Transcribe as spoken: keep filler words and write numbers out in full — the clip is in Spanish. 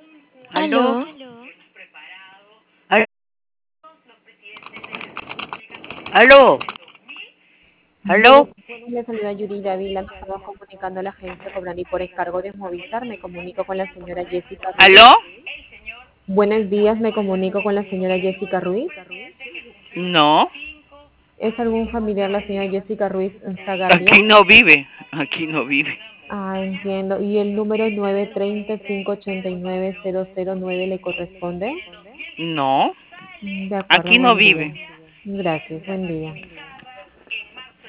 ¿Aló? Aló, ¿Al- ¿Aló? buenas, ¿Aló? le saluda Yuri Dávila, me estaba comunicando a la agencia Cobrani por encargo de Movistar, me comunico con la señora Jessica Ruiz. ¿Aló? Buenos días, me comunico con la señora Jessica Ruiz. No, ¿Es algún familiar la señora Jessica Ruiz Zagardia? aquí no vive, aquí no vive. Ah, entiendo. ¿Y el número nueve tres cero, cinco ocho nueve, cero cero nueve le corresponde? No, Mm, De acuerdo, aquí no buen día. vive. Gracias, buen día.